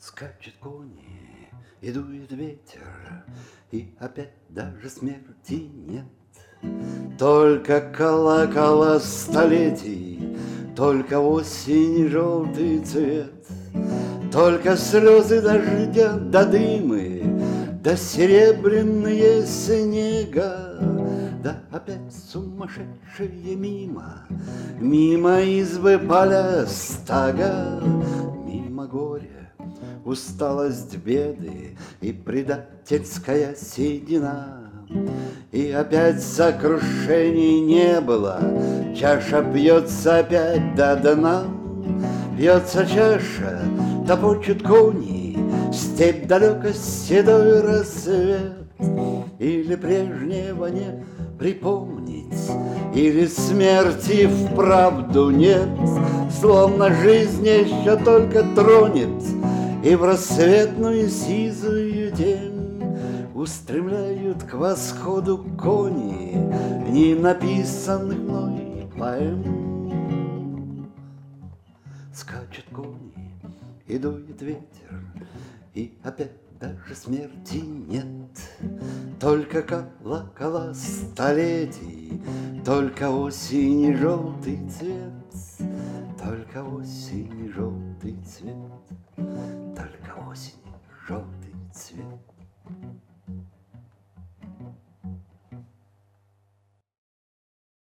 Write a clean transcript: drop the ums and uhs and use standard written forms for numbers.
Скачет кони, и дует ветер, и опять даже смерти нет. Только колокола столетий, только осень желтый цвет, только слезы дождя да дымы, да серебряные снега, да опять сумасшедшие мимо, мимо избы поля стога, мимо горя, усталость беды и предательская седина. И опять сокрушений не было, чаша пьется опять до дна. Пьется чаша, топочут кони, степь далеко седой рассвет. Или прежнего не припомнить, или смерти вправду нет, словно жизнь еще только тронет, и в рассветную сизую тень устремляют к восходу кони не написанных мной поэм. Скачут кони, и дует ветер, и опять даже смерти нет. Только колокола столетий, только осень желтый цвет, только осень желтый цвет, только осень желтый цвет.